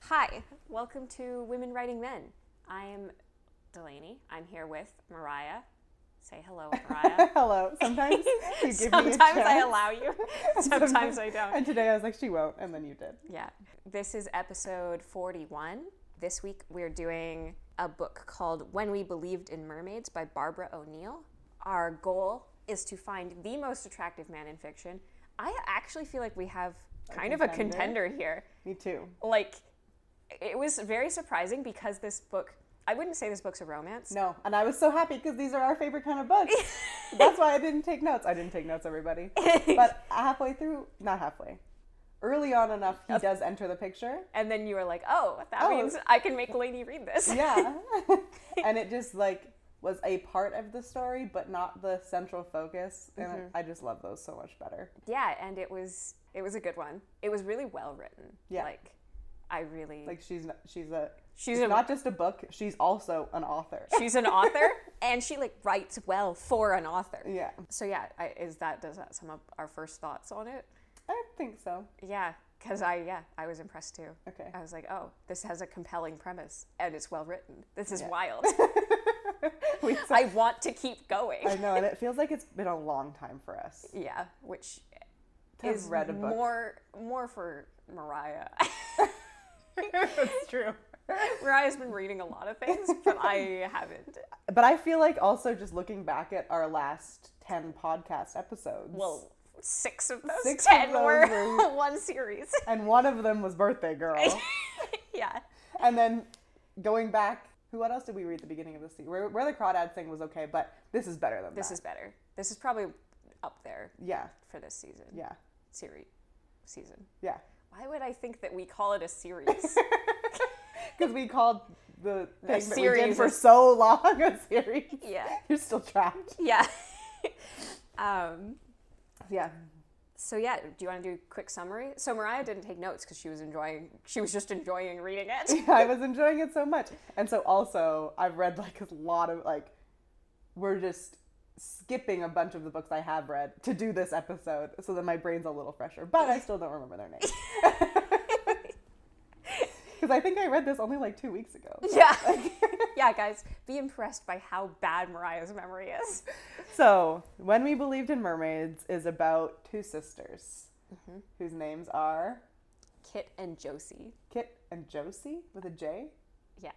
Hi, welcome to Women Writing Men. I am Delaney. I'm here with Mariah. Say hello, Mariah. Hello. Sometimes you give me a Sometimes chance. I allow you. Sometimes I don't. And today I was like, she won't, and then you did. Yeah. This is episode 41. This week we're doing a book called When We Believed in Mermaids by Barbara O'Neill. Our goal is to find the most attractive man in fiction. I actually feel like we have kind of a contender here. Me too. Like, it was very surprising because this book, I wouldn't say this book's a romance. No, and I was so happy because these are our favorite kind of books. That's why I didn't take notes. I didn't take notes, everybody. But halfway through, not halfway, early on enough, he does enter the picture. And then you were like, oh, that means I can make Lainey read this. Yeah. And it just was a part of the story, but not the central focus. And I just love those so much better. Yeah, and it was a good one. It was really well written. Yeah. I really... She's not just a book, she's also an author. She's an author, and she writes well for an author. Yeah. So yeah, does that sum up our first thoughts on it? I think so. Yeah, because I was impressed too. Okay. I was like, oh, this has a compelling premise, and it's well written. This is wild. I want to keep going. I know, and it feels like it's been a long time for us. Yeah, which to is read a book. more for Mariah. It's true. Mariah's been reading a lot of things, but I haven't. But I feel like also just looking back at our last 10 podcast episodes. Well, 6 of those 10 were one series. And one of them was Birthday Girl. Yeah. And then going back, what else did we read at the beginning of the season? Where the Crawdad thing was okay, but this is better than that. This is better. This is probably up there. Yeah. For this season. Yeah. Season. Yeah. Why would I think that we call it a series? Because we called the thing that we did for is... so long a series. Yeah. You're still trapped. Yeah. Yeah. So yeah, do you want to do a quick summary? So Mariah didn't take notes because she was just enjoying reading it. I was enjoying it so much. And so also, I've read a lot of, we're just skipping a bunch of the books I have read to do this episode so that my brain's a little fresher. But I still don't remember their names. Because I think I read this only 2 weeks ago. Yeah. Yeah, guys, be impressed by how bad Mariah's memory is. So, When We Believed in Mermaids is about two sisters whose names are... Kit and Josie. Kit and Josie with a J? Yeah.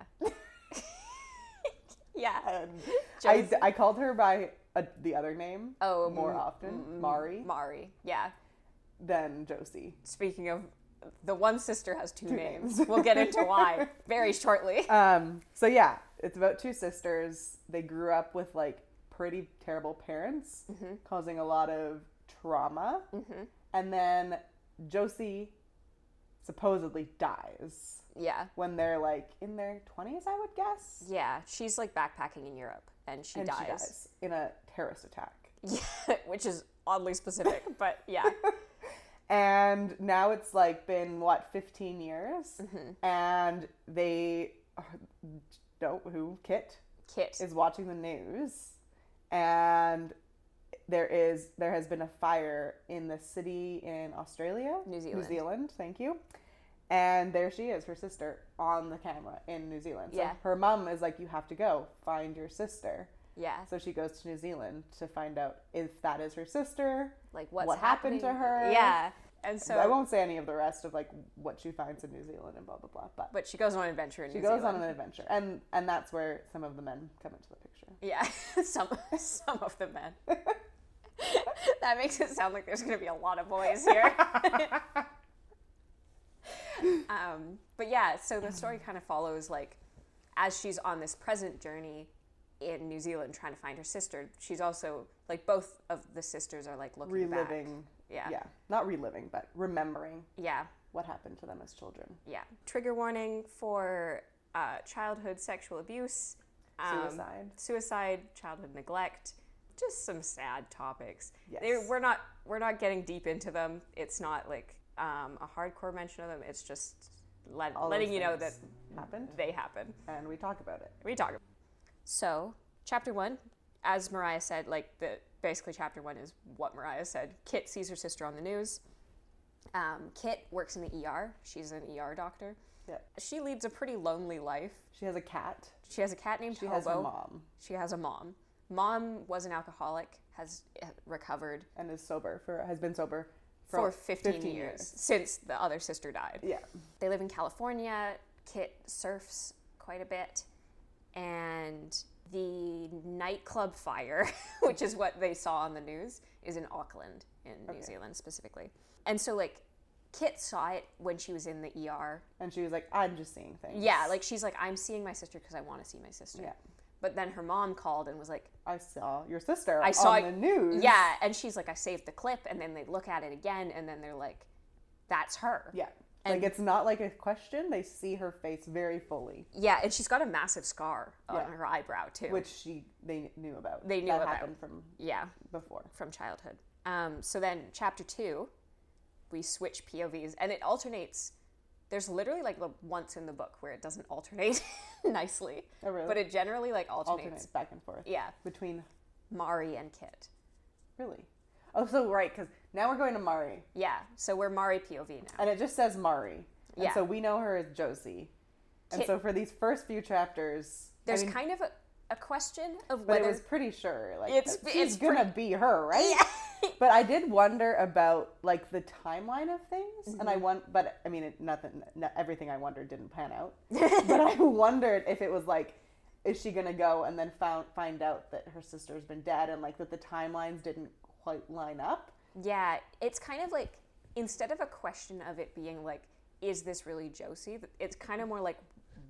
Yeah. And I called her by the other name more often, Mari. Mari, yeah. Than Josie. Speaking of, the one sister has two names. We'll get into why very shortly. So yeah, it's about two sisters. They grew up with pretty terrible parents, causing a lot of trauma. And then Josie supposedly dies. Yeah. When they're in their 20s, I would guess. Yeah, she's backpacking in Europe and she dies in a terrorist attack. Yeah, which is oddly specific, but yeah. And now it's been 15 years, and they Kit is watching the news, and there has been a fire in the city in Australia, New Zealand, thank you. And there she is, her sister, on the camera in New Zealand. So her mom is you have to go find your sister. Yeah. So she goes to New Zealand to find out if that is her sister. What happened to her. Yeah. And so I won't say any of the rest of what she finds in New Zealand and blah, blah, blah. But she goes on an adventure in New Zealand. She Zealand. goes on an adventure. And that's where some of the men come into the picture. Yeah. some of the men. That makes it sound like there's going to be a lot of boys here. But yeah, so the story kind of follows as she's on this present journey in New Zealand trying to find her sister, she's also both of the sisters are looking reliving back. Yeah, not reliving, but remembering yeah what happened to them as children. Yeah. Trigger warning for childhood sexual abuse, suicide, childhood neglect, just some sad topics. Yes. We're not getting deep into them. It's not a hardcore mention of them. It's just letting you know that they happen. And we talk about it. So, chapter 1, as Mariah said, basically chapter 1 is what Mariah said. Kit sees her sister on the news, Kit works in the ER. She's an ER doctor. Yeah. She leads a pretty lonely life. She has a cat. She has a cat named Hobo. She has her mom. She has a mom. Mom was an alcoholic, has recovered. And has been sober for 15 years since the other sister died. Yeah. They live in California. Kit surfs quite a bit. And the nightclub fire, which is what they saw on the news, is in Auckland, in New Zealand specifically. And so, like, Kit saw it when she was in the ER. And she was like, I'm just seeing things. Yeah, like, she's like, I'm seeing my sister because I want to see my sister. Yeah. But then her mom called and was like, I saw your sister on the news. Yeah, and she's like, I saved the clip. And then they look at it again, and then they're like, that's her. Yeah. Like, it's not like a question. They see her face very fully. Yeah, and she's got a massive scar on her eyebrow, too. Which they knew about. They knew that about. happened from before. From childhood. So then, chapter 2, we switch POVs, and it alternates. There's literally, like, once in the book where it doesn't alternate nicely. Oh, really? But it generally, like, alternates back and forth. Yeah. Between Mari and Kit. Really? Oh, so right, because now we're going to Mari. Yeah, so we're Mari POV now. And it just says Mari. And yeah. so we know her as Josie. And so for these first few chapters... There's kind of a question of but whether... But it was pretty sure. Like, it's going to be her, right? Yeah. But I did wonder about, like, the timeline of things. Mm-hmm. And but, I mean, everything I wondered didn't pan out. But I wondered if it was, like, is she going to go and then find out that her sister's been dead and, like, that the timelines didn't quite line up. Yeah, it's kind of like, instead of a question of it being like, is this really Josie? It's kind of more like,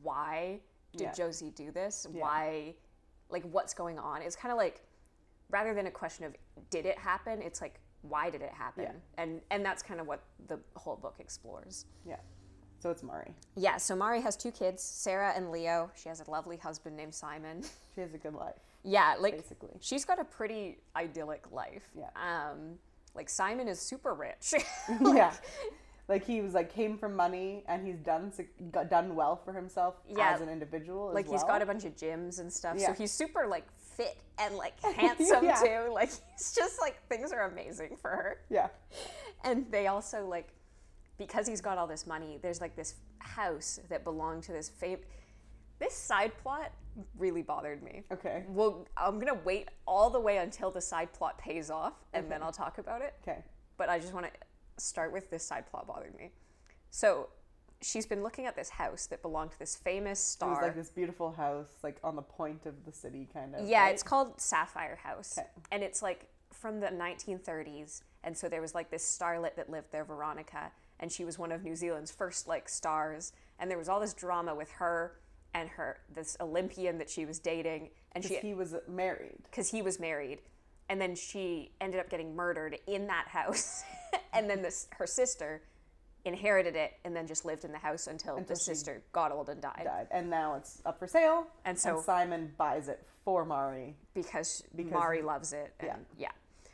why did Josie do this? Yeah. Why, like, what's going on? It's kind of like, rather than a question of, did it happen? It's like, why did it happen? Yeah. And that's kind of what the whole book explores. Yeah. So it's Mari. Yeah, so Mari has 2 kids, Sarah and Leo. She has a lovely husband named Simon. She has a good life. Yeah, like, basically. She's got a pretty idyllic life. Yeah. Like, Simon is super rich. Yeah. Like, he was, like, came from money, and he's done well for himself as an individual as like, well. He's got a bunch of gyms and stuff, yeah. so he's super, like, fit and, like, handsome, too. Like, he's just, like, things are amazing for her. Yeah. And they also, like, because he's got all this money, there's, like, this house that belonged to this This side plot really bothered me. Okay. Well, I'm going to wait all the way until the side plot pays off, and then I'll talk about it. Okay. But I just want to start with this side plot bothering me. So, she's been looking at this house that belonged to this famous star. It was like this beautiful house, like on the point of the city, kind of. Yeah, right? It's called Sapphire House. Okay. And it's like from the 1930s. And so there was like this starlet that lived there, Veronica, and she was one of New Zealand's first like stars. And there was all this drama with her and this Olympian that she was dating. And he was married. Because he was married. And then she ended up getting murdered in that house. And then her sister inherited it and then just lived in the house until the sister got old and died. And now it's up for sale. And so Simon buys it for Mari. Because Mari loves it. And yeah.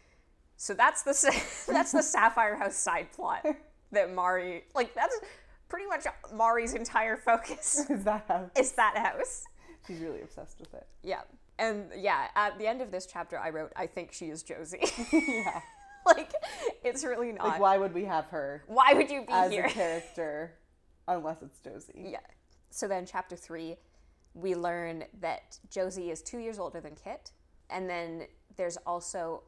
So that's the Sapphire House side plot that Mari, like, that's pretty much Mari's entire focus. Is that house. She's really obsessed with it. Yeah. And yeah, at the end of this chapter, I wrote, I think she is Josie. Yeah. Like, it's really not. Like, why would we have her? Why would you be here? As a character, unless it's Josie. Yeah. So then chapter 3, we learn that Josie is 2 years older than Kit. And then there's also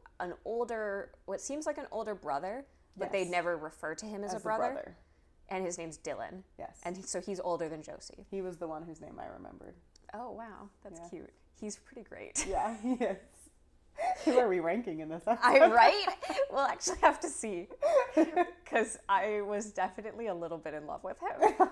what seems like an older brother, but they never refer to him as a brother. And his name's Dylan. Yes. And so he's older than Josie. He was the one whose name I remembered. Oh, wow. That's cute. He's pretty great. Yeah, he is. Who are we ranking in this episode? I'm right? We'll actually have to see. Because I was definitely a little bit in love with him.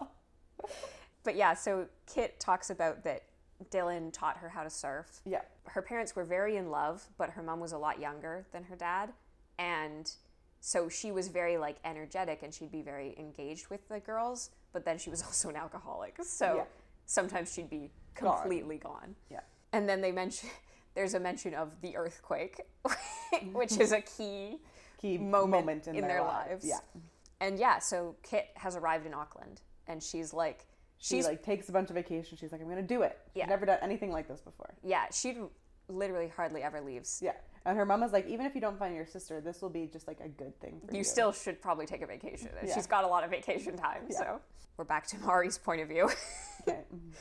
But yeah, so Kit talks about that Dylan taught her how to surf. Yeah. Her parents were very in love, but her mom was a lot younger than her dad. And so she was very, like, energetic, and she'd be very engaged with the girls. But then she was also an alcoholic. So sometimes she'd be completely gone. Yeah. And then there's a mention of the earthquake, which is a key moment in their lives. Yeah. And yeah, so Kit has arrived in Auckland, and she's like, she takes a bunch of vacations. She's like, I'm going to do it. She's never done anything like this before. Yeah, she'd literally hardly ever leaves. Yeah. And her mom was like, even if you don't find your sister, this will be just like a good thing for you. You still should probably take a vacation. And she's got a lot of vacation time. Yeah. So we're back to Mari's point of view. Okay.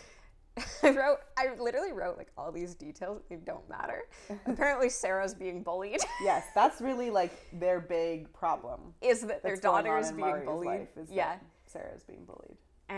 I literally wrote like all these details. They don't matter. Apparently Sarah's being bullied. Yes, that's really like their big problem. Is that their daughter is being bullied. Yeah. Sarah's being bullied.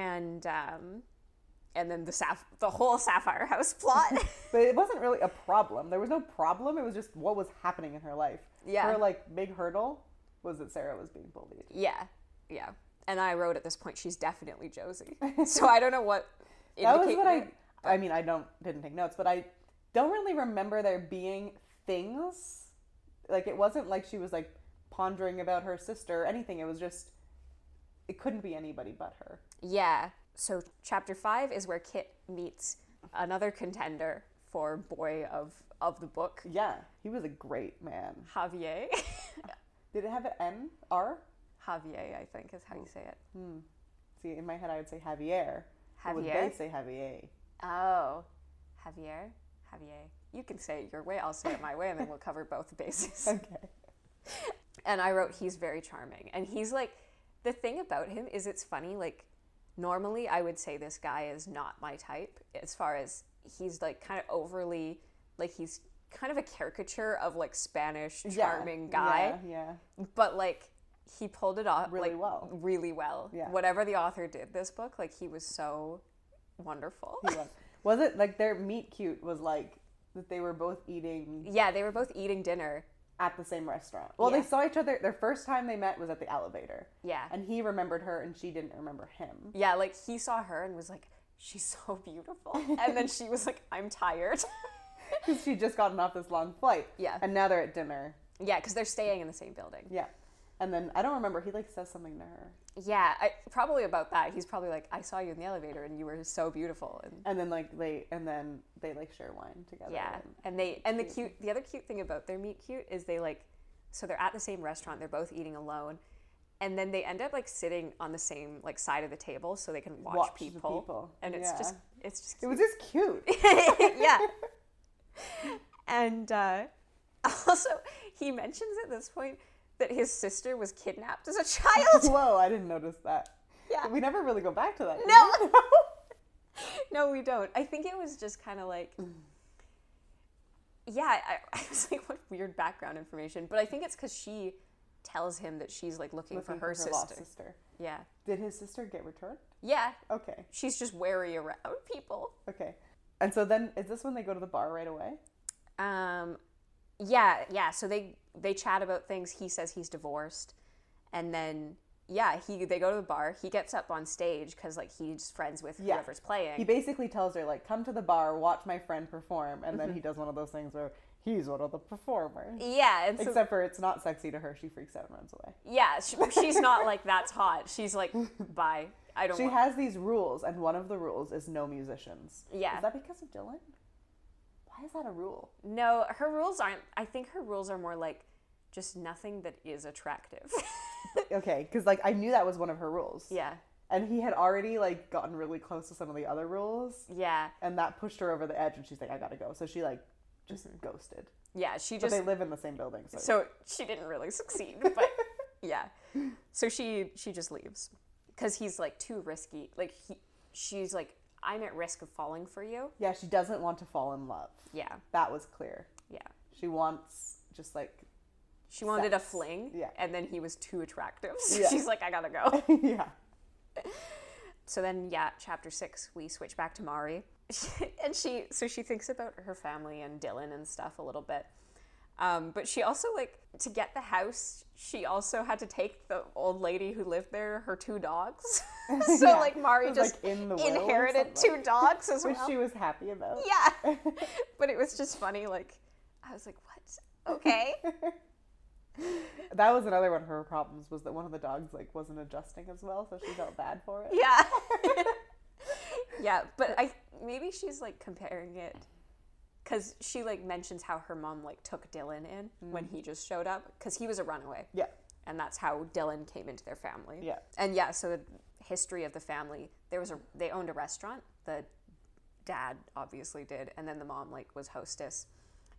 And then the whole Sapphire House plot. But it wasn't really a problem. There was no problem. It was just what was happening in her life. Yeah. Her like big hurdle was that Sarah was being bullied. Yeah. Yeah. And I wrote at this point, she's definitely Josie. So I don't know what that was what I mean, I didn't take notes, but I don't really remember there being things. Like, it wasn't like she was, like, pondering about her sister or anything. It was just, it couldn't be anybody but her. Yeah. So chapter 5 is where Kit meets another contender for boy of the book. Yeah. He was a great man. Javier. Did it have an N? R? Javier, I think, is how you say it. See, in my head, I would say Javier. Javier? Would they say Javier? Oh. Javier? Javier. You can say it your way, I'll say it my way, and then we'll cover both bases. Okay. And I wrote, he's very charming. And he's like, the thing about him is it's funny, like, normally I would say this guy is not my type, as far as he's like kind of overly, like he's kind of a caricature of like Spanish charming guy. Yeah. But like, he pulled it off really like, well. Really well. Yeah. Whatever the author did this book, like he was so wonderful. He was. Was it like their meet cute was like that they were both eating? Yeah, they were both eating dinner at the same restaurant. Well, they saw each other. Their first time they met was at the elevator. Yeah. And he remembered her and she didn't remember him. Yeah, like he saw her and was like, she's so beautiful. And then she was like, I'm tired. Because she'd just gotten off this long flight. Yeah. And now they're at dinner. Yeah, because they're staying in the same building. Yeah. And then, I don't remember, he like says something to her. Yeah, probably about that. He's probably like, I saw you in the elevator and you were so beautiful. And then they like share wine together. Yeah, and the other cute thing about their meet cute is they like, so they're at the same restaurant, they're both eating alone, and then they end up like sitting on the same like side of the table so they can watch people. And it's just cute. It was just cute. Yeah. And also, he mentions at this point that his sister was kidnapped as a child. Whoa, I didn't notice that. Yeah. We never really go back to that. No. No, we don't. I think it was just kind of like, yeah, I was like, what weird background information. But I think it's because she tells him that she's like looking for her sister. Lost sister. Yeah. Did his sister get returned? Yeah. Okay. She's just wary around people. Okay. And so then, is this when they go to the bar right away? Yeah. So they chat about things. He says he's divorced, and then they go to the bar. He gets up on stage because like he's friends with whoever's playing. He basically tells her like, "Come to the bar, watch my friend perform," and then he does one of those things where he's one of the performers. Yeah, except for it's not sexy to her. She freaks out and runs away. Yeah, she's not like that's hot. She's like, bye. I don't. She has these rules, and one of the rules is no musicians. Yeah. Is that because of Dylan? Why is that a rule? No, her rules aren't. I think her rules are more like just nothing that is attractive. Okay, because like I knew that was one of her rules. Yeah. And he had already like gotten really close to some of the other rules. Yeah. And that pushed her over the edge, and she's like, I gotta go. So she like just ghosted. Yeah, But they live in the same building, so she didn't really succeed. But yeah, so she just leaves because he's like too risky. Like she's like, I'm at risk of falling for you. Yeah, she doesn't want to fall in love. Yeah. That was clear. Yeah. She wants just like... She wanted a fling. Yeah. And then he was too attractive. So she's like, I gotta go. Yeah. So then, chapter 6, we switch back to Mari. And she thinks about her family and Dylan and stuff a little bit. But she also, like, to get the house, she also had to take the old lady who lived there, her 2 dogs. So, like, Mari just like inherited 2 dogs as well. Which she was happy about. Yeah. But it was just funny, like, I was like, what? Okay. That was another one of her problems, was that one of the dogs, like, wasn't adjusting as well, so she felt bad for it. Yeah. Yeah, but maybe she's, like, comparing it... Because she, like, mentions how her mom, like, took Dylan in when he just showed up. Because he was a runaway. Yeah. And that's how Dylan came into their family. Yeah. And, so the history of the family, they owned a restaurant. The dad obviously did. And then the mom, like, was hostess.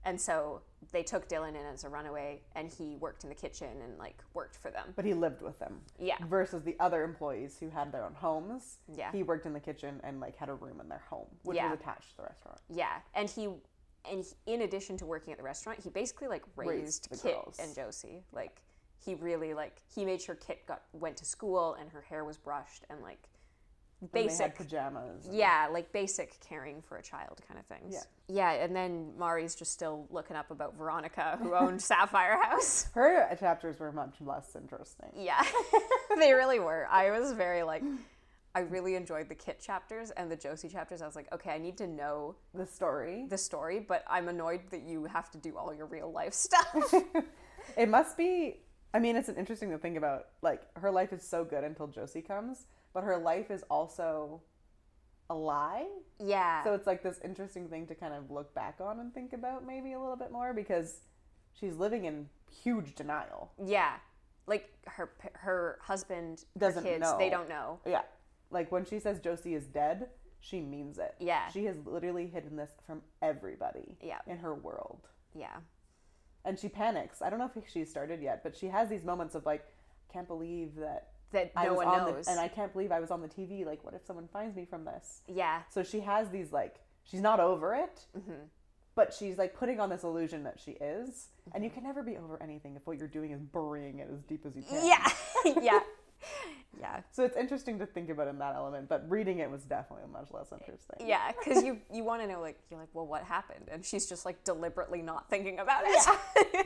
And so they took Dylan in as a runaway, and he worked in the kitchen and, like, worked for them. But he lived with them. Yeah. Versus the other employees who had their own homes. Yeah. He worked in the kitchen and, like, had a room in their home, which was attached to the restaurant. Yeah. And he, in addition to working at the restaurant, he basically, like, raised Kit girls. And Josie. Like, he really, like, he made sure Kit went to school and her hair was brushed and, like, basic. And they had pajamas. Yeah, like basic caring for a child kind of things. Yeah, and then Mari's just still looking up about Veronica, who owned Sapphire House. Her chapters were much less interesting. Yeah, they really were. I was very, like, I really enjoyed the Kit chapters and the Josie chapters. I was like, okay, I need to know the story, but I'm annoyed that you have to do all your real life stuff. It must be, I mean, it's interesting to think about, like, her life is so good until Josie comes. But her life is also a lie. Yeah. So it's like this interesting thing to kind of look back on and think about maybe a little bit more because she's living in huge denial. Yeah. Like her husband, doesn't her kids, know. They don't know. Yeah. Like when she says Josie is dead, she means it. Yeah. She has literally hidden this from everybody in her world. Yeah. And she panics. I don't know if she's started yet, but she has these moments of like, can't believe that no one knows. And I can't believe I was on the TV. Like, what if someone finds me from this? Yeah. So she has these, like, she's not over it, but she's, like, putting on this illusion that she is. Mm-hmm. And you can never be over anything if what you're doing is burying it as deep as you can. Yeah. Yeah. Yeah. So it's interesting to think about in that element, but reading it was definitely much less interesting. Yeah, because you want to know, like, you're like, well, what happened? And she's just, like, deliberately not thinking about it. Yeah.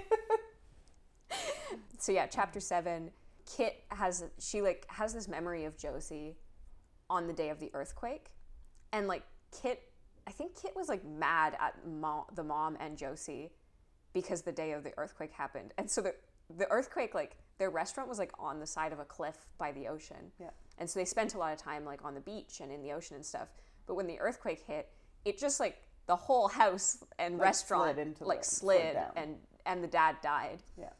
So, yeah, chapter 7... Kit has this memory of Josie on the day of the earthquake, and like I think Kit was like mad at the mom and Josie because the day of the earthquake happened, and so the earthquake, like their restaurant was like on the side of a cliff by the ocean, and so they spent a lot of time like on the beach and in the ocean and stuff. But when the earthquake hit, it just like the whole house and like restaurant slid and the dad died. Yeah,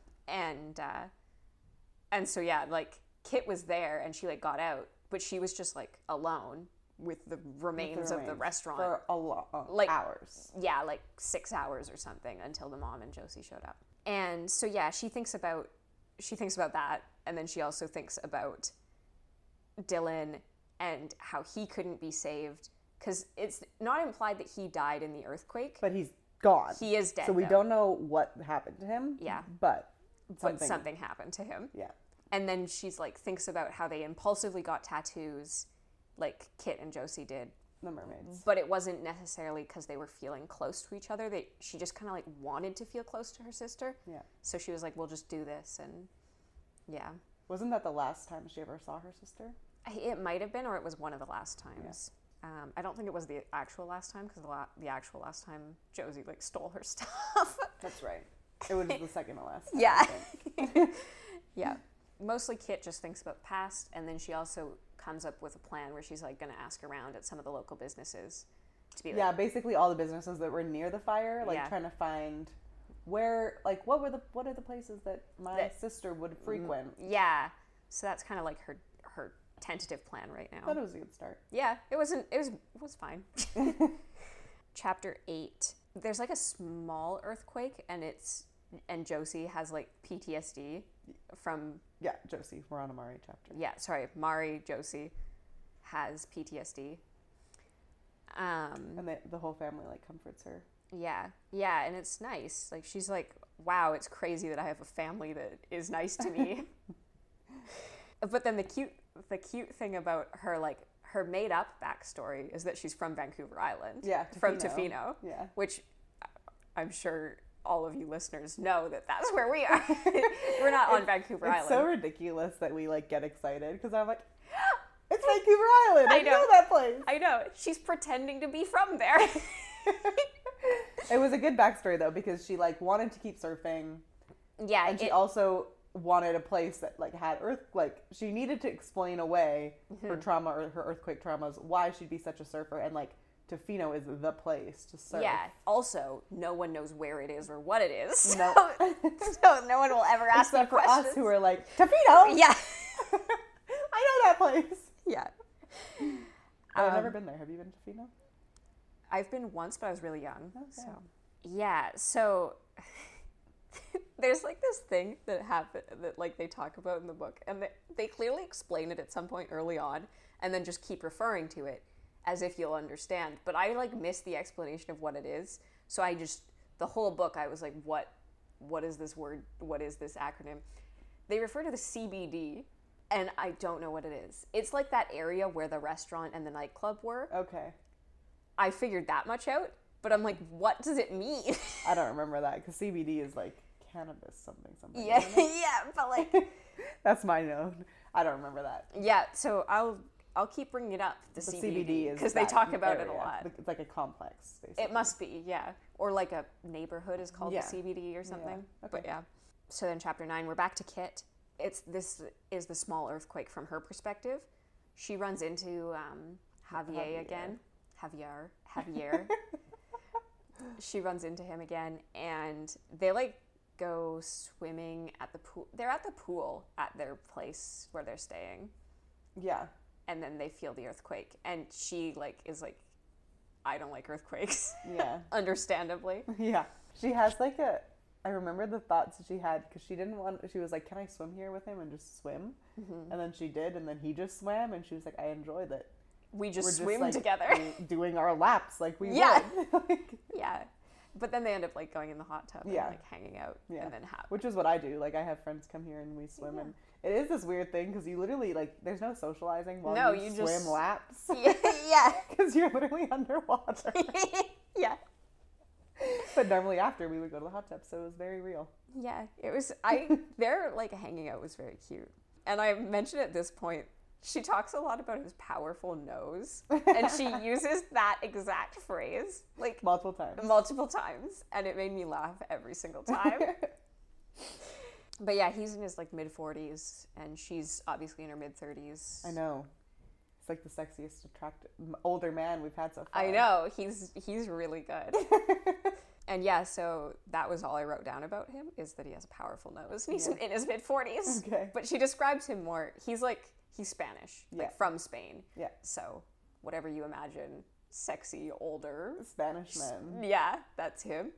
and so, yeah, like, Kit was there, and she, like, got out, but she was just, like, alone with the remains of the restaurant. For a lot hours. Yeah, like 6 hours or something until the mom and Josie showed up. And so, yeah, she thinks about that, and then she also thinks about Dylan and how he couldn't be saved, because it's not implied that he died in the earthquake. But he's gone. He is dead, so we don't know what happened to him. Yeah. But something happened to him. Yeah. And then she's like thinks about how they impulsively got tattoos like Kit and Josie did. The mermaids. But it wasn't necessarily because they were feeling close to each other. She just kind of like wanted to feel close to her sister. Yeah. So she was like, we'll just do this. And yeah. Wasn't that the last time she ever saw her sister? It might have been, or it was one of the last times. Yeah. I don't think it was the actual last time, because the actual last time Josie like stole her stuff. That's right. It was the second to last time. Yeah. Yeah. Mostly Kit just thinks about past, and then she also comes up with a plan where she's like going to ask around at some of the local businesses to be like, basically all the businesses that were near the fire, like trying to find where, like, what are the places that my sister would frequent. Yeah. So that's kind of like her tentative plan right now. I thought it was a good start. Yeah, it was fine. Chapter 8. There's like a small earthquake, and Josie has like PTSD from... Yeah, Josie. We're on a Mari chapter. Yeah, sorry. Josie has PTSD. And the whole family like comforts her. Yeah. Yeah, and it's nice. Like she's like, wow, it's crazy that I have a family that is nice to me. But then the cute thing about her, like, her made-up backstory is that she's from Vancouver Island. Yeah, from Tofino. Yeah. Which I'm sure all of you listeners know that that's where we are. We're not on Vancouver Island. It's so ridiculous that we, like, get excited, because I'm like, it's Vancouver Island! I know that place! I know. She's pretending to be from there. It was a good backstory, though, because she, like, wanted to keep surfing. Yeah. And she also wanted a place that like had she needed to explain away her trauma or her earthquake traumas, why she'd be such a surfer, and like Tofino is the place to surf. Yeah. Also, no one knows where it is or what it is. No. So no one will ever ask except me questions. For us who are like, Tofino. Yeah. I know that place. Yeah. I've never been there. Have you been to Tofino? I've been once, but I was really young. Okay. So Yeah, so there's like this thing that happened that like they talk about in the book, and they clearly explain it at some point early on and then just keep referring to it as if you'll understand. But I like missed the explanation of what it is. So I just, the whole book, I was like, what is this word? What is this acronym? They refer to the CBD, and I don't know what it is. It's like that area where the restaurant and the nightclub were. Okay. I figured that much out, but I'm like, what does it mean? I don't remember that, because CBD is like cannabis something. Yeah, yeah, but like... That's my note. I don't remember that. Yeah, so I'll keep bringing it up, the CBD, because they talk about it a lot. It's like a complex, basically. It must be, yeah. Or like a neighborhood is called the CBD or something. Yeah. Okay. But yeah. So then chapter 9, we're back to Kit. This is the small earthquake from her perspective. She runs into Javier again. Javier. She runs into him again, and they like go swimming at the pool. They're at the pool at their place where they're staying. Yeah. And then they feel the earthquake, and she like is like, I don't like earthquakes. Yeah. Understandably. Yeah. She has like I remember the thoughts that she had, because she was like, can I swim here with him and just swim? Mm-hmm. And then she did, and then he just swam, and she was like, I enjoy that. We're just swim together. Doing our laps like we would. Yeah. But then they end up like going in the hot tub and like hanging out. Yeah. And then which is what I do. Like I have friends come here and we swim, and it is this weird thing because you literally like there's no socializing while you swim just... laps. Yeah. Because you're literally underwater. Yeah. But normally after we would go to the hot tub, so it was very real. Yeah. It was their like hanging out was very cute. And I mentioned at this point, she talks a lot about his powerful nose, and she uses that exact phrase like multiple times, and it made me laugh every single time. But yeah, he's in his like mid 40s, and she's obviously in her mid 30s. I know. It's like the sexiest, attractive older man we've had so far. I know. He's really good. And yeah, so that was all I wrote down about him, is that he has a powerful nose. And he's in his mid 40s. Okay. But she describes him more. He's Spanish, like from Spain. Yeah. So whatever you imagine, sexy, older. Spanish man. Yeah, that's him.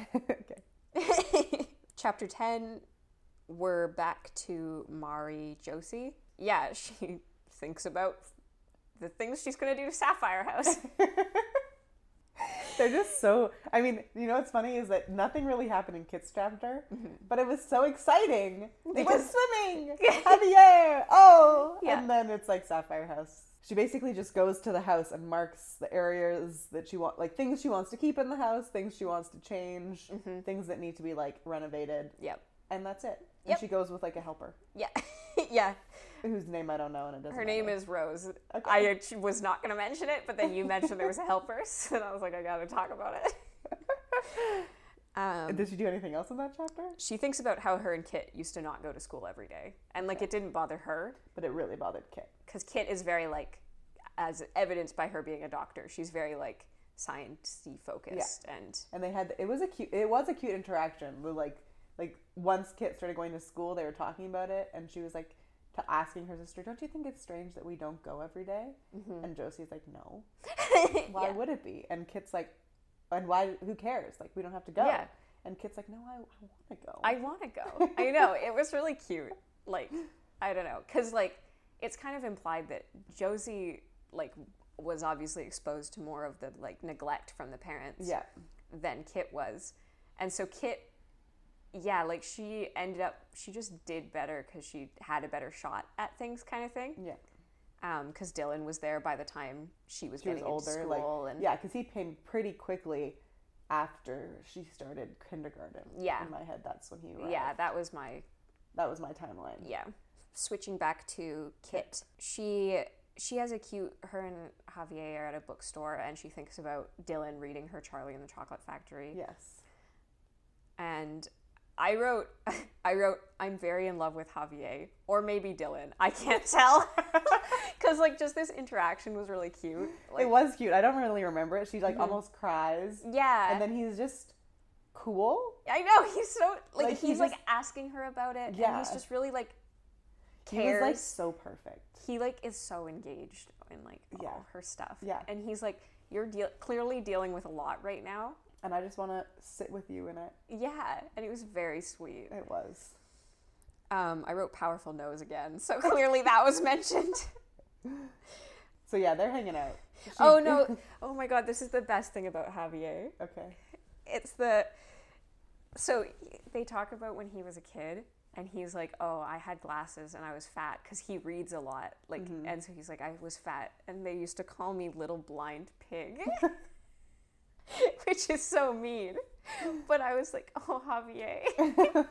Okay. Chapter 10, we're back to Mari Josie. Yeah, she thinks about the things she's going to do to Sapphire House. They're just so... I mean, you know what's funny is that nothing really happened in Kit's chapter, but it was so exciting. They went swimming! Javier! Oh! Yeah. And then it's like Sapphire House. She basically just goes to the house and marks the areas that she wants... Like, things she wants to keep in the house, things she wants to change, things that need to be, like, renovated. Yep. And that's it. And she goes with, like, a helper. Yeah. Yeah. Whose name I don't know, and it doesn't Her matter. name is Rose. Okay. I was not going to mention it, but then you mentioned there was a helper, so I was like, I got to talk about it. Did she do anything else in that chapter? She thinks about how her and Kit used to not go to school every day. And, like, it didn't bother her. But it really bothered Kit. Because Kit is very, like, as evidenced by her being a doctor, she's very, like, science-y focused. Yeah. And they had... It was a cute interaction. Like once Kit started going to school, they were talking about it, and she was, like... asking her sister, don't you think it's strange that we don't go every day? And Josie's like, no. Why would it be? And Kit's like, and why? Who cares? Like, we don't have to go. Yeah. And Kit's like, no, I want to go. I want to go. I know. It was really cute. Like, I don't know. Because, like, it's kind of implied that Josie, like, was obviously exposed to more of the, like, neglect from the parents than Kit was. And so Kit... Yeah, like she just did better because she had a better shot at things, kind of thing. Yeah. Because Dylan was there by the time she was getting older, into school. Yeah, because he came pretty quickly after she started kindergarten. Yeah. In my head, that's when he arrived. Yeah, that was my timeline. Yeah. Switching back to Kit, she has her and Javier are at a bookstore, and she thinks about Dylan reading her Charlie and the Chocolate Factory. Yes. And... I wrote, I'm very in love with Javier, or maybe Dylan. I can't tell. Because, like, just this interaction was really cute. Like, it was cute. I don't really remember it. She, like, almost cries. Yeah. And then he's just cool. I know. He's so, like he's like, asking her about it. Yeah. And he's just really, like, cares. He was, like, so perfect. He, like, is so engaged in, like, all her stuff. Yeah. And he's like, you're clearly dealing with a lot right now. And I just want to sit with you in it. Yeah, and it was very sweet. It was. I wrote powerful nose again, so clearly that was mentioned. So yeah, they're hanging out. Oh no! Oh my god, this is the best thing about Javier. Okay. So they talk about when he was a kid, and he's like, "Oh, I had glasses and I was fat," because he reads a lot. Like, and so he's like, "I was fat," and they used to call me Little Blind Pig, which is so mean. But I was like, "Oh, Javier."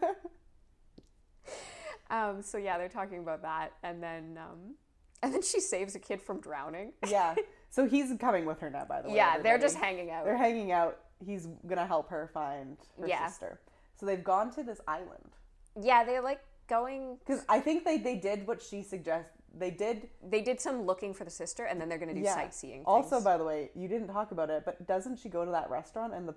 So yeah, they're talking about that, and then she saves a kid from drowning. Yeah. So he's coming with her now, by the way. Yeah, everybody. they're just hanging out. They're hanging out. He's gonna help her find her sister. So they've gone to this island. Yeah, they're like going... Because I think they did what she suggested. They did some looking for the sister, and then they're gonna do sightseeing things. Also, by the way, you didn't talk about it, but doesn't she go to that restaurant and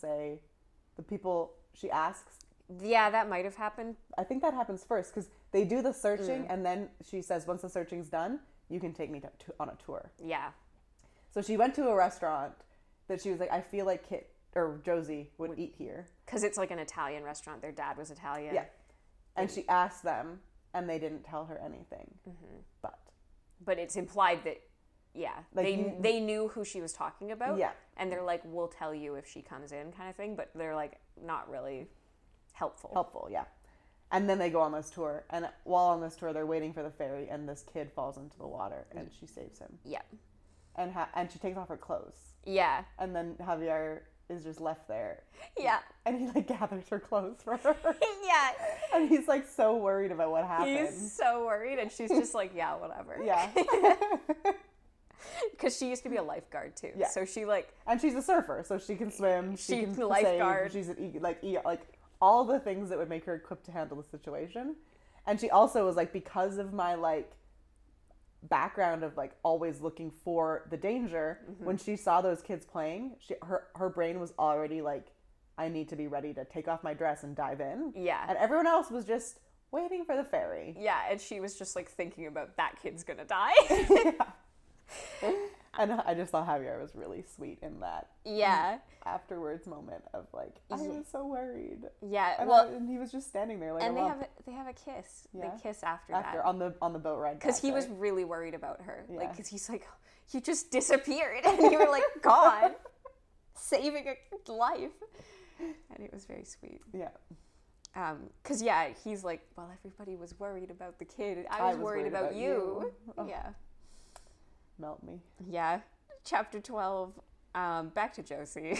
she asks... Yeah, that might have happened. I think that happens first, because they do the searching, and then she says, once the searching's done, you can take me on a tour. Yeah. So she went to a restaurant that she was like, I feel like Kit or Josie would eat here. Because it's like an Italian restaurant. Their dad was Italian. Yeah. And she asked them, and they didn't tell her anything. Mm-hmm. But it's implied that, they knew who she was talking about. Yeah. And they're like, we'll tell you if she comes in kind of thing. But they're like, not really helpful. Helpful, yeah. And then they go on this tour. And while on this tour, they're waiting for the ferry, and this kid falls into the water, and she saves him. Yeah. And she takes off her clothes. Yeah. And then Javier is just left there. Yeah. And he like gathers her clothes for her. Yeah. And he's like so worried about what happened. He's so worried, and she's just like, yeah, whatever. Yeah. Because she used to be a lifeguard too. Yeah. So she like... And she's a surfer, so she can swim. She can lifeguard. Save. She's like all the things that would make her equipped to handle the situation. And she also was like, because of my like background of like always looking for the danger, when she saw those kids playing, her brain was already like, I need to be ready to take off my dress and dive in. Yeah. And everyone else was just waiting for the ferry. Yeah, and she was just like thinking about that kid's gonna die. Yeah. And I just thought Javier was really sweet in that. Yeah. Afterwards moment of like, I was so worried. Yeah. And he was just standing there like. And they have a kiss. Yeah? They kiss after that. On the boat ride. Because he was really worried about her. Yeah. Like, because he's like, you just disappeared, and you were like gone, saving a life. And it was very sweet. Yeah. Because he's like, well, everybody was worried about the kid. I was worried about you. Oh. Yeah. Melt me. Yeah. Chapter 12. Back to Josie.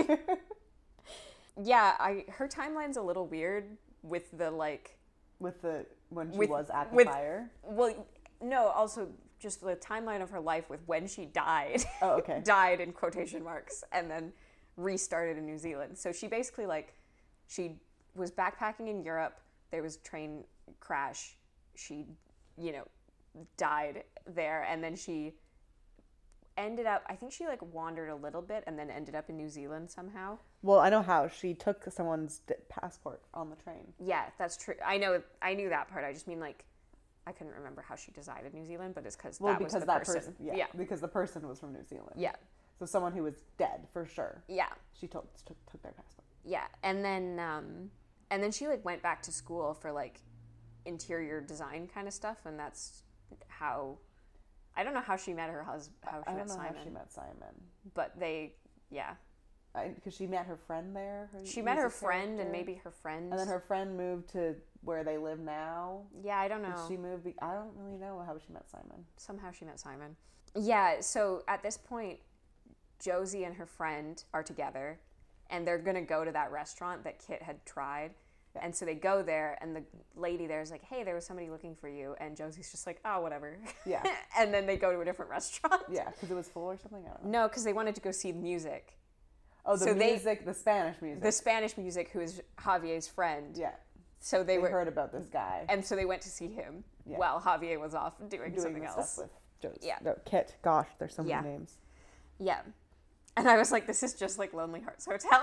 Her timeline's a little weird with the like... when she was at the fire? Well, no, also just the timeline of her life with when she died. Oh, okay. Died in quotation marks, and then restarted in New Zealand. So she basically she was backpacking in Europe. There was a train crash. She, died there, and then she ended up, I think she wandered a little bit and then ended up in New Zealand somehow. Well, I know how. She took someone's passport on the train. Yeah, that's true. I knew that part. I just mean I couldn't remember how she decided New Zealand, but it's because was the person. Yeah, because the person was from New Zealand. Yeah. So someone who was dead for sure. Yeah. She took their passport. Yeah, and then she went back to school for interior design kind of stuff, and that's how. I don't know how she met her husband. I don't know how she met Simon. But because she met her friend there. She met her friend, and maybe her friend. And then her friend moved to where they live now. Yeah, I don't know. She moved. I don't really know how she met Simon. Somehow she met Simon. Yeah. So at this point, Josie and her friend are together, and they're gonna go to that restaurant that Kit had tried. Yeah. And so they go there, and the lady there is like, hey, there was somebody looking for you. And Josie's just like, oh, whatever. Yeah. And then they go to a different restaurant. Yeah, because it was full or something? I don't know. No, because they wanted to go see music. Oh, the music, the Spanish music. The Spanish music, who is Javier's friend. Yeah. So they heard about this guy. And so they went to see him while Javier was off doing something else. Stuff with Josie. Yeah. No, Kit. Gosh, there's so many names. Yeah. And I was like, this is just like Lonely Hearts Hotel.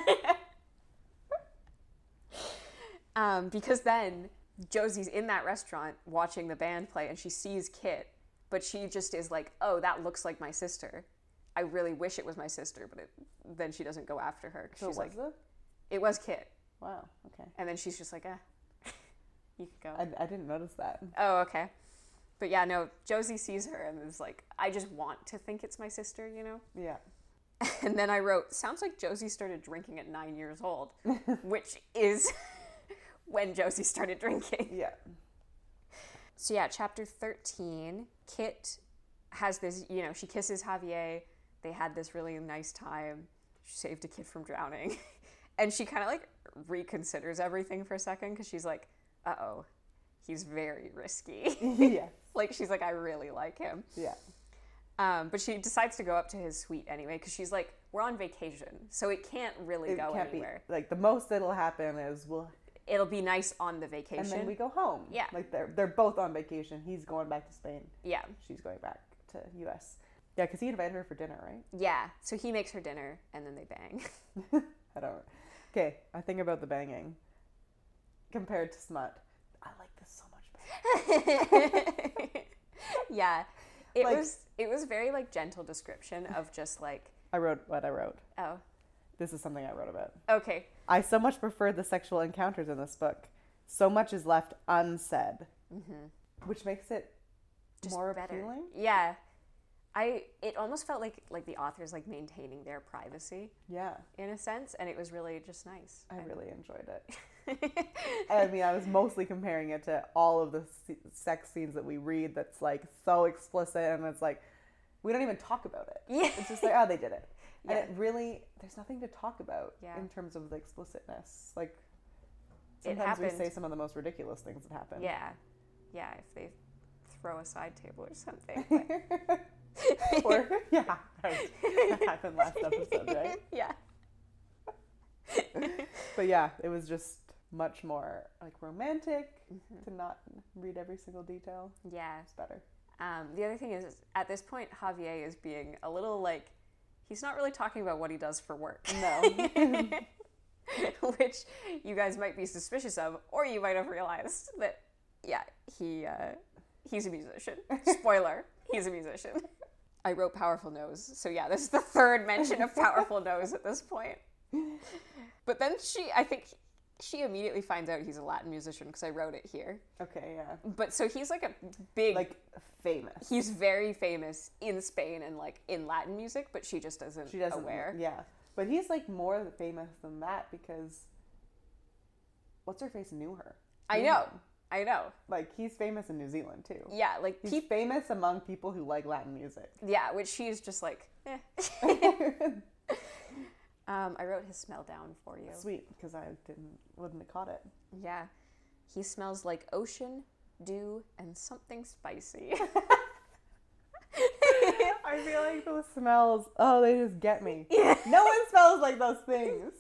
Because then Josie's in that restaurant watching the band play, and she sees Kit, but she just is like, oh, that looks like my sister. I really wish it was my sister, but then she doesn't go after her. So she's was it? It was Kit. Wow, okay. And then she's just like, you can go. I didn't notice that. Oh, okay. But yeah, no, Josie sees her and is like, I just want to think it's my sister, you know? Yeah. And then I wrote, sounds like Josie started drinking at 9 years old, which is when Josie started drinking. Yeah. So yeah, chapter 13, Kit has this, you know, she kisses Javier. They had this really nice time. She saved a kid from drowning. And she kind of like reconsiders everything for a second because she's like, uh-oh, he's very risky. Yeah. Like, she's like, I really like him. Yeah. But she decides to go up to his suite anyway because she's like, we're on vacation, so it can't really go anywhere. Like, the most that'll happen is it'll be nice on the vacation. And then we go home. Yeah. Like, they're both on vacation. He's going back to Spain. Yeah. She's going back to U.S. Yeah, because he invited her for dinner, right? Yeah. So he makes her dinner, and then they bang. I don't... Okay, I think about the banging. Compared to Smut, I like this so much better. Yeah. It was very, like, gentle description of just, like... I wrote what I wrote. Oh. This is something I wrote about. Okay. I so much prefer the sexual encounters in this book. So much is left unsaid. Mm-hmm. Which makes it just more better. Appealing. Yeah. It almost felt like the author's, like, maintaining their privacy. Yeah. In a sense, and it was really just nice. I really enjoyed it. I mean, I was mostly comparing it to all of the sex scenes that we read that's, like, so explicit, and it's like, we don't even talk about it. Yeah. It's just like, oh, they did it. And it really, there's nothing to talk about in terms of the explicitness. Like, sometimes we say some of the most ridiculous things that happen. Yeah. Yeah, if they throw a side table or something. Or, yeah, right. That happened last episode, right? Yeah. But yeah, it was just much more, like, romantic to not read every single detail. Yeah. It's better. The other thing is, at this point, Javier is being a little, like, he's not really talking about what he does for work. No. Which you guys might be suspicious of, or you might have realized that, yeah, he's a musician. Spoiler, he's a musician. I wrote powerful nose, so yeah, this is the third mention of powerful nose at this point. But then I think she immediately finds out he's a Latin musician because I wrote it here. Okay, yeah. But so he's like a big... Like, famous. He's very famous in Spain and, like, in Latin music, but she just isn't aware. Yeah. But he's, like, more famous than that because what's-her-face knew her. I know. Like, he's famous in New Zealand, too. Yeah, like... He's famous among people who like Latin music. Yeah, which she's just like, eh. I wrote his smell down for you. Sweet, because I wouldn't have caught it. Yeah. He smells like ocean, dew, and something spicy. I feel like those smells, they just get me. Yeah. No one smells like those things.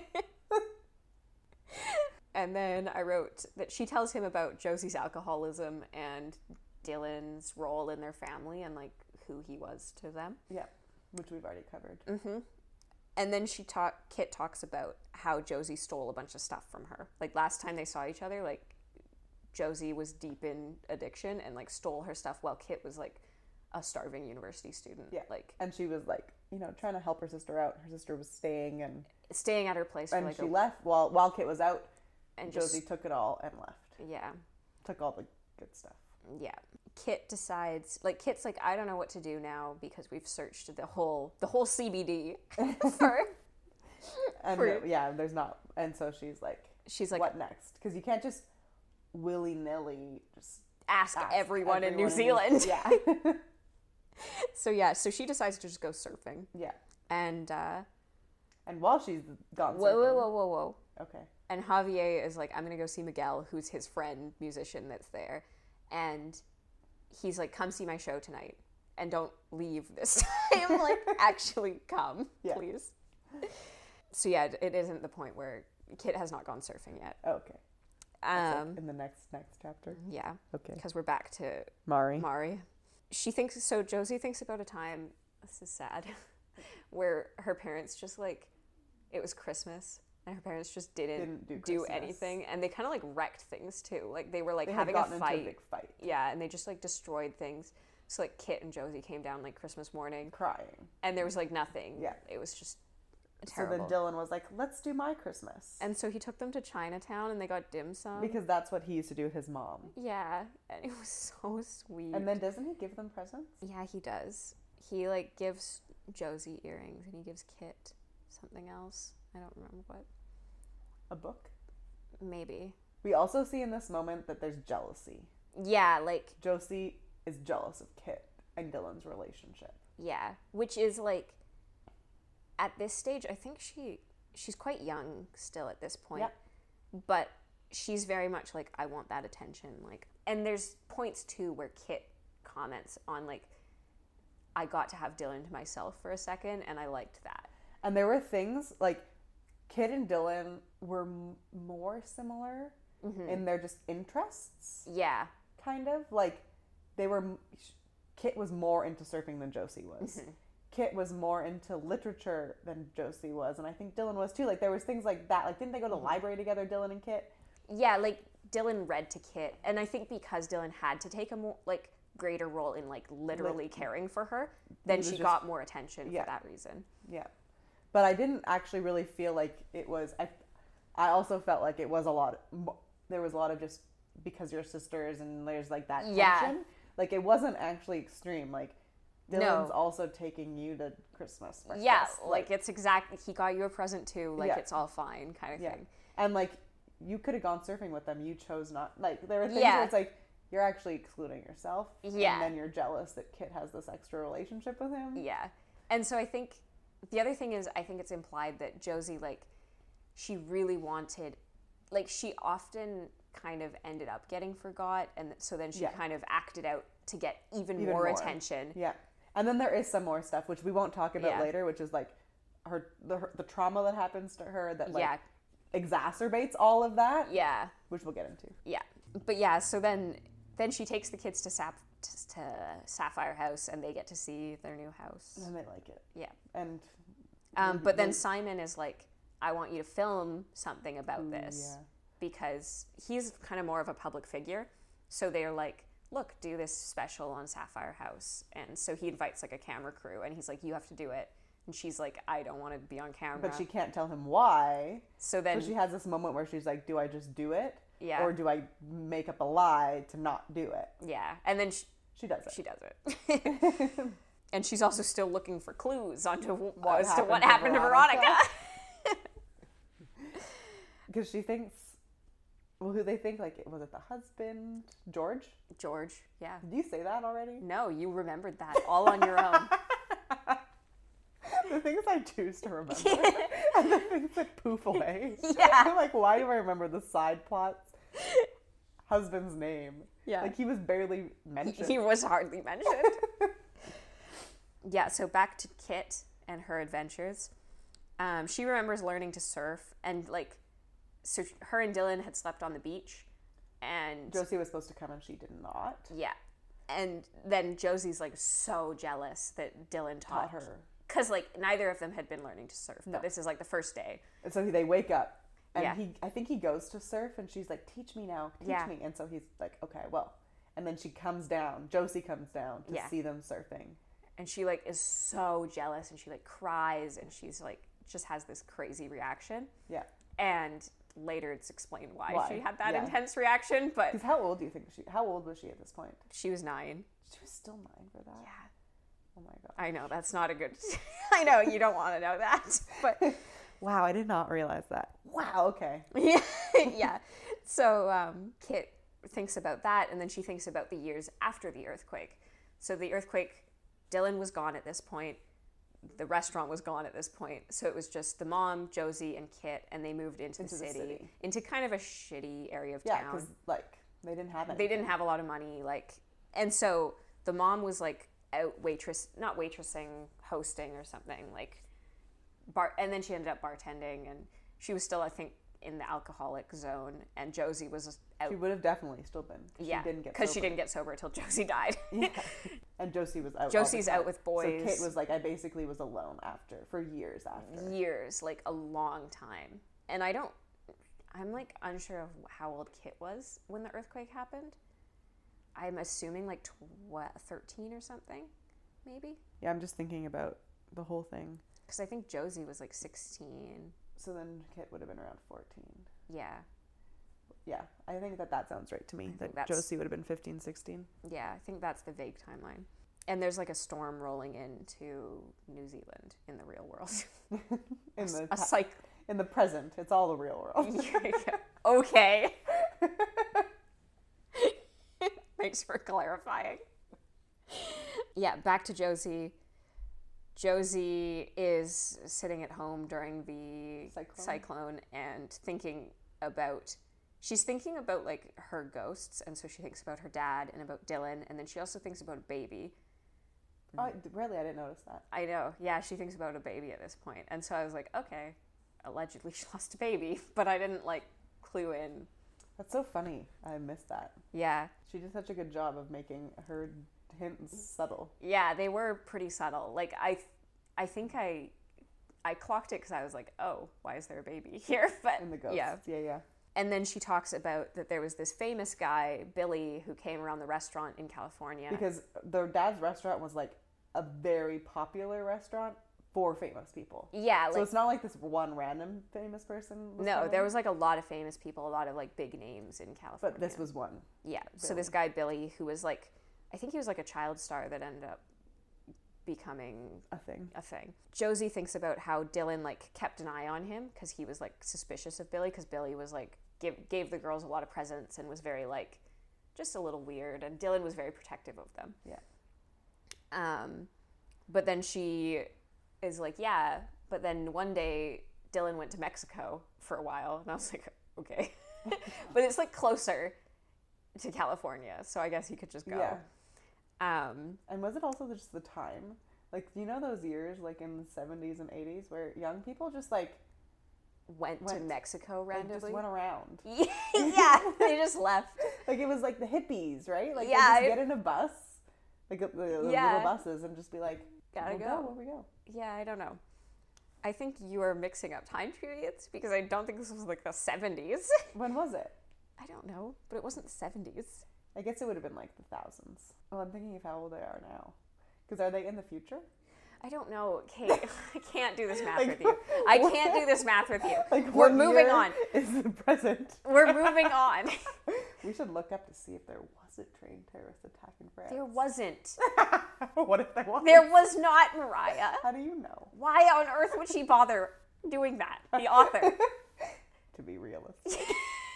And then I wrote that she tells him about Josie's alcoholism and Dylan's role in their family and, like, who he was to them. Yeah, which we've already covered. Mm-hmm. And then Kit talks about how Josie stole a bunch of stuff from her. Like, last time they saw each other, like, Josie was deep in addiction and, like, stole her stuff while Kit was, like, a starving university student. Yeah, like, and she was, like, you know, trying to help her sister out. Her sister was staying at her place. And she left while Kit was out, and Josie took it all and left. Yeah. Took all the good stuff. Yeah. Kit decides, like, Kit's like, I don't know what to do now because we've searched the whole CBD there's not, and so she's like, what next? Because you can't just willy-nilly just ask everyone in New Zealand. Yeah. So she decides to just go surfing. Yeah. And while she's gone surfing. Whoa. Okay. And Javier is like, I'm going to go see Miguel, who's his friend musician that's there. And he's like, come see my show tonight. And don't leave this time. Like, actually come, please. So yeah, it isn't the point where Kit has not gone surfing yet. Okay. Like in the next chapter? Yeah. Okay. Because we're back to Mari. Josie thinks about a time, this is sad, where her parents just, like, it was Christmas and her parents just didn't do anything, and they kind of, like, wrecked things too. Like, they were, like, having a fight. into a big fight. Yeah, and they just, like, destroyed things. So like Kit and Josie came down like Christmas morning crying, and there was like nothing. Yeah. It was just terrible. So then Dylan was like, let's do my Christmas. And so he took them to Chinatown and they got dim sum. Because that's what he used to do with his mom. Yeah, and it was so sweet. And then doesn't he give them presents? Yeah, he does. He like gives Josie earrings and he gives Kit something else. I don't remember what. A book? Maybe. We also see in this moment that there's jealousy. Yeah, like... Josie is jealous of Kit and Dylan's relationship. Yeah, which is like... At this stage, I think she's quite young still at this point. Yeah. But she's very much like, I want that attention. Like, and there's points too where Kit comments on like, I got to have Dylan to myself for a second and I liked that. And there were things like Kit and Dylan were more similar in their just interests. Yeah. Kind of like Kit was more into surfing than Josie was. Kit was more into literature than Josie was, and I think Dylan was too. Like there was things like that. Like didn't they go to library together, Dylan and Kit? Yeah, like Dylan read to Kit, and I think because Dylan had to take a more like greater role in like literally caring for her, then she got more attention for that reason. Yeah, but I didn't actually really feel like it was. I also felt like it was a lot. There was a lot of just because you're sisters, and there's like that tension. Yeah. Like it wasn't actually extreme. Like. Dylan's also taking you to Christmas breakfast. Yeah, like it's exactly, he got you a present too, like it's all fine kind of thing. And like, you could have gone surfing with them, you chose not, like there were things where it's like, you're actually excluding yourself. Yeah. And then you're jealous that Kit has this extra relationship with him. Yeah. And so I think, the other thing is, I think it's implied that Josie, like, she really wanted, like she often kind of ended up getting forgot, and so then she kind of acted out to get even more attention. Yeah. And then there is some more stuff, which we won't talk about later, which is like the trauma that happens to her that like exacerbates all of that. Yeah. Which we'll get into. Yeah. But yeah, so then she takes the kids to Sapphire House and they get to see their new house. And they like it. Yeah. And but then Simon is like, I want you to film something about this because he's kind of more of a public figure. So they're like, look, do this special on Sapphire House. And so he invites like a camera crew and he's like, you have to do it. And she's like, I don't want to be on camera. But she can't tell him why. So she has this moment where she's like, do I just do it? Yeah. Or do I make up a lie to not do it? Yeah. And then she does it. She does it. And she's also still looking for clues onto what happened to Veronica. Because she thinks, well, who they think, like, was it the husband? George, yeah. Did you say that already? No, you remembered that all on your own. The things I choose to remember. And the things that poof away. Yeah. I'm like, why do I remember the side plots? Husband's name. Yeah. Like, he was barely mentioned. He was hardly mentioned. Yeah, so back to Kit and her adventures. She remembers learning to surf and, like, so her and Dylan had slept on the beach, and Josie was supposed to come and she did not. Yeah. And then Josie's like so jealous that Dylan taught her. Because like neither of them had been learning to surf, but this is like the first day. And so they wake up and I think he goes to surf and she's like, teach me now, teach me. And so he's like, okay, well. And then Josie comes down to see them surfing. And she like is so jealous and she like cries and she's like, just has this crazy reaction. Yeah. And later it's explained why she had that intense reaction, but... Because how old was she at this point? She was 9. She was still 9 for that? Yeah. Oh my god. I know, that's not a good... I know, you don't want to know that, but... Wow, I did not realize that. Wow, okay. Yeah. So Kit thinks about that, and then she thinks about the years after the earthquake. So the earthquake, Dylan was gone at this point. The restaurant was gone at this point, so it was just the mom, Josie, and Kit, and they moved into the city, into kind of a shitty area of town. Yeah, because like they didn't have anything. They didn't have a lot of money, like, and so the mom was like out hosting or something, like, and then she ended up bartending, and she was still, I think, in the alcoholic zone, and Josie was out. She would have definitely still been. Yeah, because she didn't get sober until Josie died. Yeah. And Josie was out. Josie's out with boys. So Kit was like, I basically was alone for years after. Years, like a long time. And I'm like unsure of how old Kit was when the earthquake happened. I'm assuming like 13 or something, maybe. Yeah, I'm just thinking about the whole thing. Because I think Josie was like 16. So then Kit would have been around 14. Yeah. Yeah, I think that sounds right to me. That Josie would have been 15, 16. Yeah, I think that's the vague timeline. And there's like a storm rolling into New Zealand in the real world. In the present, it's all the real world. Yeah. Okay. Thanks for clarifying. Yeah, back to Josie. Josie is sitting at home during the cyclone and she's thinking about like her ghosts, and so she thinks about her dad and about Dylan, and then she also thinks about a baby. Oh, really? I didn't notice that. I know. Yeah, she thinks about a baby at this point. And so I was like, okay, allegedly she lost a baby, but I didn't like clue in. That's so funny. I missed that. Yeah. She did such a good job of making her hints subtle. Yeah, they were pretty subtle. Like I think I clocked it because I was like, oh, why is there a baby here? But in the ghost. Yeah. And then she talks about that there was this famous guy, Billy, who came around the restaurant in California. Because their dad's restaurant was like a very popular restaurant for famous people. Yeah. So it's not like this one random famous person was coming. There was like a lot of famous people, a lot of like big names in California. But this was one. Yeah. Billy. So this guy, Billy, who was like, I think he was like a child star that ended up becoming a thing. Josie thinks about how Dylan like kept an eye on him because he was like suspicious of Billy, because Billy was like gave the girls a lot of presents and was very like just a little weird, and Dylan was very protective of them. Yeah. But then she is like, yeah, but then one day Dylan went to Mexico for a while, and I was like, okay. But it's like closer to California, so I guess he could just go. Yeah. And was it also just the time? Like, you know those years, like in the 70s and 80s, where young people just like went to Mexico randomly? Just went around. Yeah, they just left. Like it was like the hippies, right? Like yeah, they just get in a bus, like the little buses, and just be like, gotta go. Where we go? Yeah, I don't know. I think you are mixing up time periods, because I don't think this was like the 70s. When was it? I don't know, but it wasn't the 70s. I guess it would have been like the thousands. Well, I'm thinking of how old they are now. Because are they in the future? I don't know, Kate. I can't do this math with you. I can't do this math with you. Like, we're moving on. Is the present? We're moving on. We should look up to see if there was a train terrorist attack in France. There wasn't. What if there was? There was not, Mariah. How do you know? Why on earth would she bother doing that? The author. To be realistic.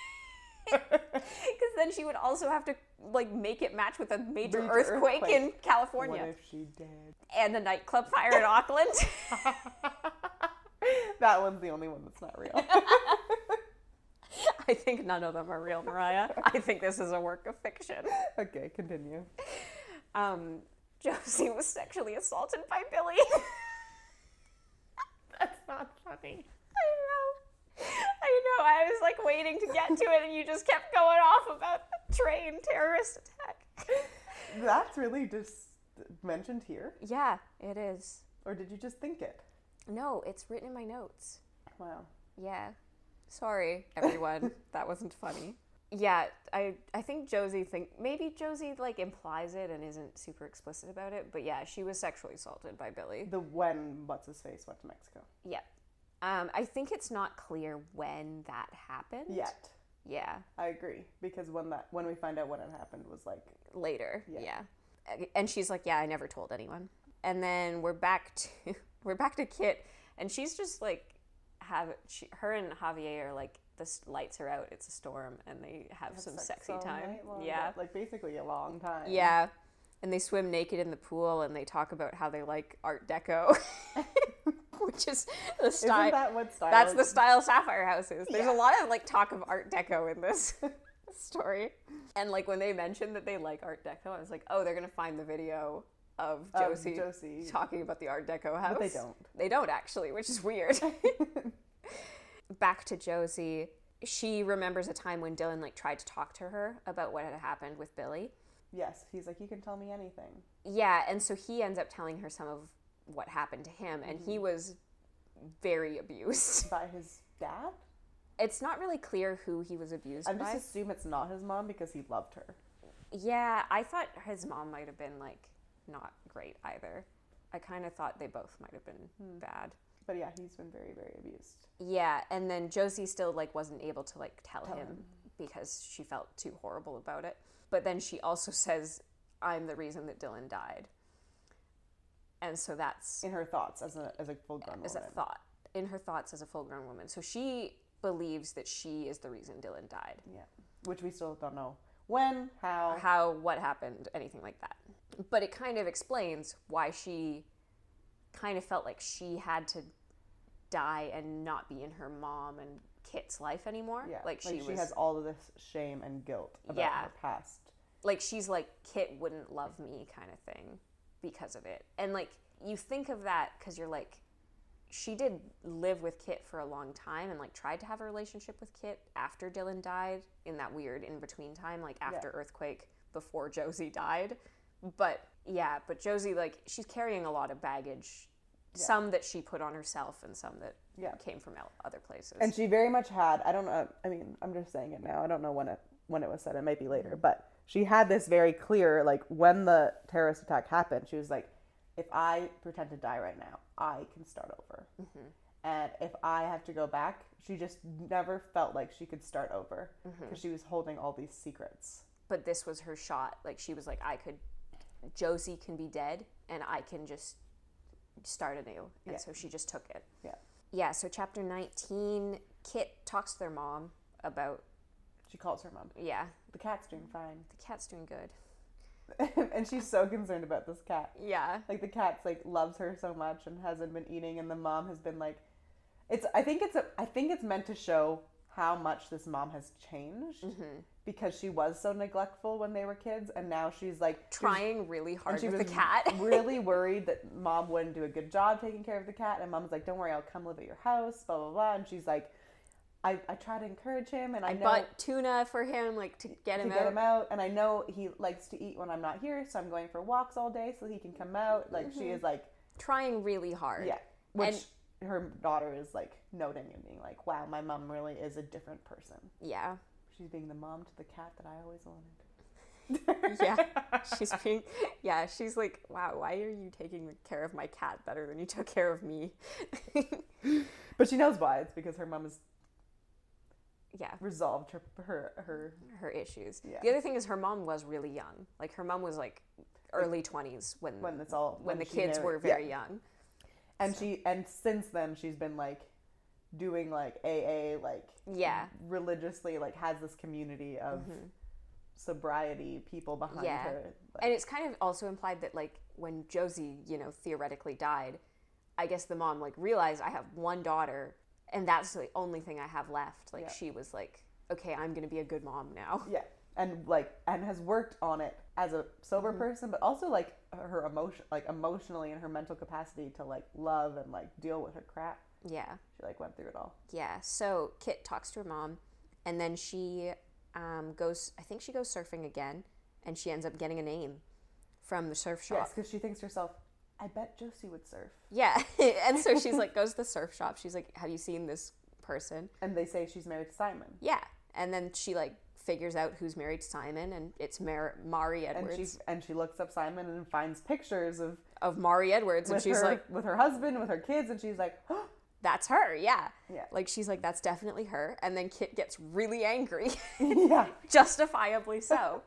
Because then she would also have to like make it match with a major earthquake in California. What if she did? And a nightclub fire in Auckland. That one's the only one that's not real. I think none of them are real, Mariah. I think this is a work of fiction. Okay, continue. Josie was sexually assaulted by Billy. That's not funny. I know. I was like waiting to get to it, and you just kept going off about the train terrorist attack. That's really just mentioned here? Yeah, it is. Or did you just think it? No, it's written in my notes. Wow. Yeah. Sorry, everyone. That wasn't funny. Yeah, I think maybe Josie like implies it and isn't super explicit about it, but yeah, she was sexually assaulted by Billy. When what's-his-face went to Mexico. Yeah. I think it's not clear when that happened. Yet. Yeah. I agree, because when we find out when it happened was like... Later, yeah. And she's like, yeah, I never told anyone. And then we're back to Kit, and she's just like, her and Javier are like, the lights are out, it's a storm, and they have some sexy time. Yeah. Like basically a long time. Yeah. And they swim naked in the pool, and they talk about how they like Art Deco. Which is the style. Isn't that what style? That's the style Sapphire House is. There's a lot of like talk of Art Deco in this story. And like when they mentioned that they like Art Deco, I was like, oh, they're gonna find the video of Josie talking about the Art Deco house. But they don't. They don't actually, which is weird. Back to Josie. She remembers a time when Dylan like tried to talk to her about what had happened with Billy. Yes, he's like, you can tell me anything. Yeah, and so he ends up telling her some of what happened to him, and he was very abused. By his dad? It's not really clear who he was abused by. I just assume it's not his mom because he loved her. Yeah, I thought his mom might have been, like, not great either. I kind of thought they both might have been bad. But yeah, he's been very, very abused. Yeah, and then Josie still, like, wasn't able to, like, tell him because she felt too horrible about it. But then she also says, I'm the reason that Dylan died. And so that's... In her thoughts as a full-grown woman. As a thought. In her thoughts as a full-grown woman. So she believes that she is the reason Dylan died. Yeah. Which we still don't know when, how, what happened, anything like that. But it kind of explains why she kind of felt like she had to die and not be in her mom and Kit's life anymore. Yeah, like she has all of this shame and guilt about her past. Like she's like, Kit wouldn't love me kind of thing because of it. And like you think of that because you're like, she did live with Kit for a long time and like tried to have a relationship with Kit after Dylan died in that weird in-between time, like after Earthquake, before Josie died. But Josie, like, she's carrying a lot of baggage, some that she put on herself and some that came from other places. And she very much had, I don't know, I mean, I'm just saying it now, I don't know when it was said, it might be later, but she had this very clear, like, when the terrorist attack happened, she was like, if I pretend to die right now, I can start over. Mm-hmm. And if I have to go back, she just never felt like she could start over because she was holding all these secrets. But this was her shot. Like, she was like, Josie can be dead and I can just start anew. And so she just took it. Yeah. Yeah, so chapter 19, Kit talks to their mom about... She calls her mom. Yeah. The cat's doing fine. The cat's doing good. And she's so concerned about this cat. Yeah. Like, the cat's, like, loves her so much and hasn't been eating, and the mom has been, like... I think it's meant to show how much this mom has changed because she was so neglectful when they were kids, and now she's, like... Trying really hard with the cat. Really worried that mom wouldn't do a good job taking care of the cat, and mom's like, don't worry, I'll come live at your house, blah, blah, blah, and she's like... I try to encourage him, and I know... I bought tuna for him, like, to get him out. And I know he likes to eat when I'm not here, so I'm going for walks all day so he can come out. Like, she is, like... Trying really hard. Yeah. Which her daughter is, like, noting and being like, wow, my mom really is a different person. Yeah. She's being the mom to the cat that I always wanted. She's like, wow, why are you taking care of my cat better than you took care of me? But she knows why. It's because her mom is... resolved her issues. Yeah. The other thing is her mom was really young. Like her mom was like early 20s when the kids were very young. And since then she's been like doing like AA, like religiously, like has this community of sobriety people behind her. Like, and it's kind of also implied that like when Josie, theoretically died, I guess the mom like realized I have one daughter and that's the only thing I have left. Like she was like, okay, I'm going to be a good mom now. Yeah. And has worked on it as a sober person, but also like her emotionally and her mental capacity to like love and like deal with her crap. Yeah. She like went through it all. Yeah. So Kit talks to her mom and then she goes surfing again and she ends up getting a name from the surf shop. Yes, because she thinks to herself, I bet Josie would surf. Yeah. And so she's like, goes to the surf shop. She's like, have you seen this person? And they say she's married to Simon. Yeah. And then she like figures out who's married to Simon and it's Mari Edwards. And she looks up Simon and finds pictures of Mari Edwards. And she's like... with her husband, with her kids. And she's like, oh, that's her. Yeah. Yeah. Like she's like, that's definitely her. And then Kit gets really angry. Yeah. Justifiably so.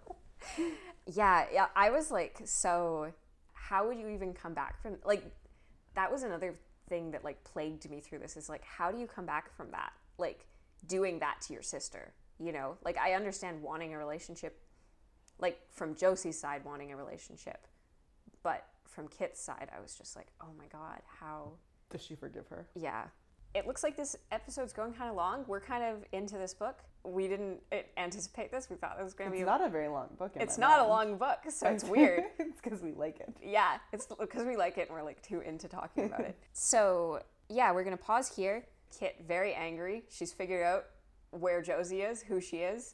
Yeah. I was like, so... how would you even come back from, like, that was another thing that, like, plagued me through this is, like, how do you come back from that? Like, doing that to your sister, Like, I understand wanting a relationship, like, from Josie's side, wanting a relationship. But from Kit's side, I was just like, oh, my God, how... does she forgive her? Yeah. It looks like this episode's going kind of long. We're kind of into this book. We didn't anticipate this. We thought it was going to be... It's not a very long book. It's not a long book, so it's weird. It's because we like it. Yeah, it's because we like it and we're like too into talking about it. So, yeah, we're going to pause here. Kit, very angry. She's figured out where Josie is, who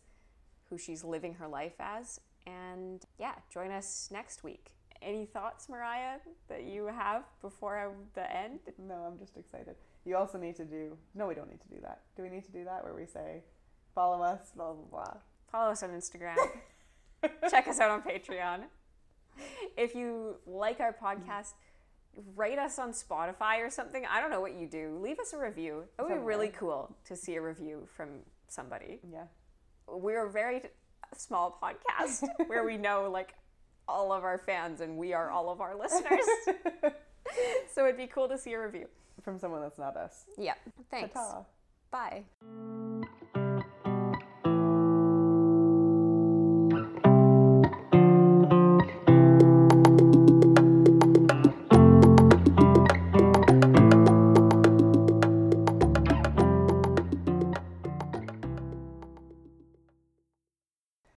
she's living her life as. And, yeah, join us next week. Any thoughts, Mariah, that you have before the end? No, I'm just excited. You also need to do... No, we don't need to do that. Do we need to do that where we say, follow us, blah, blah, blah? Follow us on Instagram. Check us out on Patreon. If you like our podcast, rate us on Spotify or something. I don't know what you do. Leave us a review. It would be really cool to see a review from somebody. Yeah. We're a very small podcast where we know like all of our fans and we are all of our listeners. So it'd be cool to see a review. From someone that's not us. Yeah. Thanks. Ta-ta. Bye.